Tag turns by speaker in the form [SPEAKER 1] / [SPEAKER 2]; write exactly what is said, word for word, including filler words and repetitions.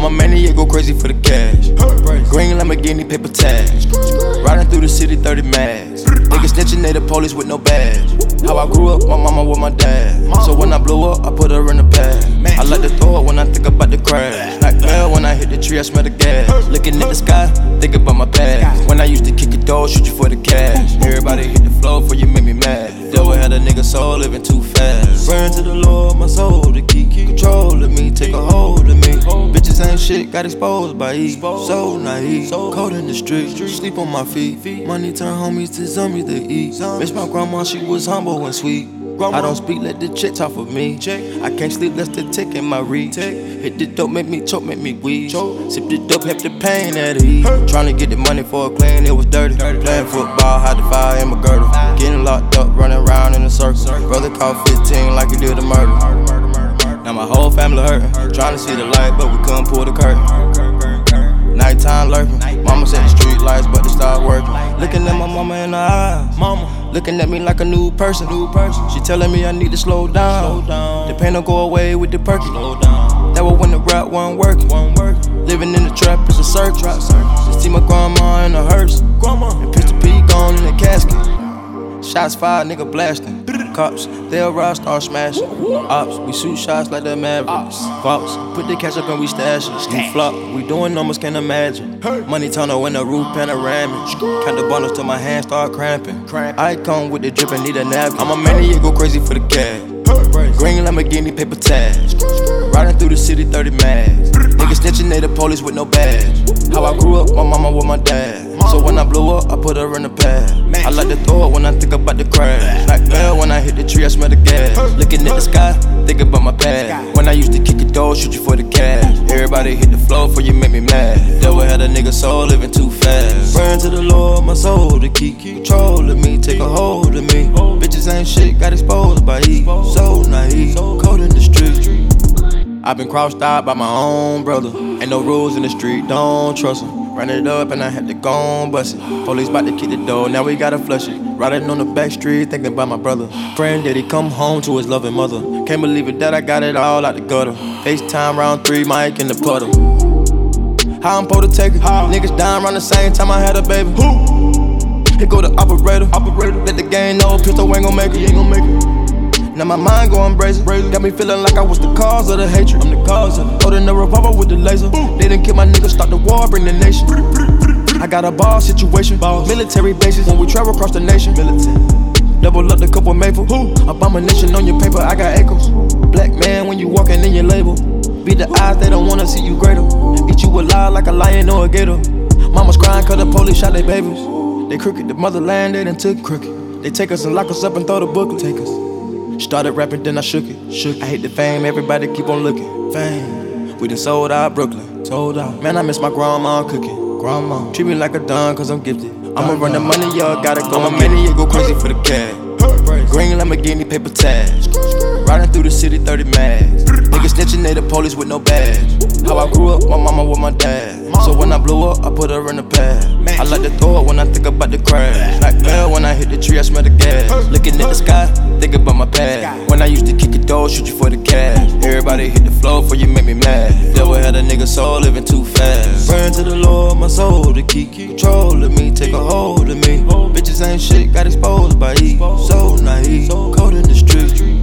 [SPEAKER 1] I'm a maniac, go crazy for the cash. Green Lamborghini, paper tags. Riding through the city, thirty mags. Niggas snitching, they the police with no badge. How I grew up, my mama with my dad. So when I blew up, I put her in the pad. I like to throw it when I think about the crash. Nightmare when I hit the tree, I smell the gas. Looking at the sky, think about my past. When I used to kick a door, shoot you for the cash. Everybody hit the floor for you make me mad. Devil had a nigga soul living too fast. Praying to the Lord, my soul to keep control of me, take a hold of me. Bitches ain't shit, got exposed by E. So naive, cold in the street, sleep on my feet. Money turn homies to zombies to eat. Miss my grandma, she was humble and sweet. I don't speak, let the chick talk for me. I can't sleep, that's the tick in my reach. Hit the dope, make me choke, make me wheeze. Sip the dope, help the pain at ease. Tryna get the money for a clean, it was dirty. Playing football, hide the fire in my girdle. Getting locked up, running around in a circle. Brother caught fifteen like he did a murder. Now my whole family hurting. Tryna see the light, but we couldn't pull the curtain. Nighttime lurking. Mama said the street lights, but they started working. Looking at my mama in the eyes. Mama looking at me like a new person. New person. She telling me I need to slow down. Slow down. The pain don't go away with the perky. Slow down. That was when the rap wasn't working. working. Living in the trap is a circus. Just see my grandma in a hearse. Grandma. And Pistol P gone in the casket. Shots fired, nigga blasting. Cops, they'll ride, start smashing. Ops, we shoot shots like the Mavericks. Fox, put the cash up and we stash it. We flop, we doing numbers, can't imagine. Money tunnel in the roof panoramic. Count the bundles till my hands start cramping. I come with the drip and need a napkin. I'm a maniac, go crazy for the cash. Green Lamborghini, paper tags. Riding through the city, thirty mags. Niggas snitching, they the police with no badge. How I grew up, my mama with my dad. So when I blew up, I put her in the pad. I like to throw it when I think about the crash. Nightmare when I hit the tree, I smell the gas. Looking at the sky, think about my past. When I used to kick a door, shoot you for the cash. Everybody hit the floor for you make me mad. Devil had a nigga soul living too fast. Praying to the Lord, my soul to keep control of me, take a hold of me. Bitches ain't shit, got exposed by E. So naive, cold in the street. I've been crossed out by my own brother. Ain't no rules in the street, don't trust him. Run it up and I had to go and bust it. Police bout to kick the door, now we gotta flush it. Riding on the back street, thinking about my brother. Praying that he come home to his loving mother. Can't believe it that I got it all out the gutter. FaceTime round three, Mike in the puddle. How I'm supposed to take it? How? Niggas dying around the same time I had a baby. Who? Here go the operator. Operator. Let the game know pistol ain't gon' make it. He ain't gon' make it. Now my mind going brazen. Got me feeling like I was the cause of the hatred. I'm the cause of it. Holding the revolver with the laser. Ooh. They didn't kill my niggas, start the war, bring the nation. I got a ball situation. Balls. Military bases when we travel across the nation. Military. Double up the couple maple. Ooh. Abomination on your paper, I got echoes. Black man when you walking in your label. Be the eyes, they don't wanna see you greater. Eat you alive like a lion or a gator. Mama's crying cause the police shot their babies. They crooked, the motherland, they done took crooked. They take us and lock us up and throw the booklet. Take us. Started rapping, then I shook it. Shook. I hate the fame, everybody keep on looking. Fame. We done sold out Brooklyn. Sold out. Man, I miss my grandma cooking. Grandma. Treat me like a don, cause I'm gifted. I'ma run the money, y'all gotta go. I'm a maniac, go crazy for the cash. Green Lamborghini, paper tags. Riding through the city, thirty mags. Niggas snitching, they the police with no badge. How I grew up, my mama with my dad. So when I blew up, I put her in the pad. I like to throw it when I think about the crash. Nightmare when I hit the tree, I smell the gas. Looking at the sky, think about my past. When I used to kick a door, shoot you for the cash. Everybody hit the floor for you make me mad. Devil had a nigga soul living too fast. Praying to the Lord, my soul to keep control of me, take a hold of me. Bitches ain't shit, got exposed by E. So naive, cold in the street.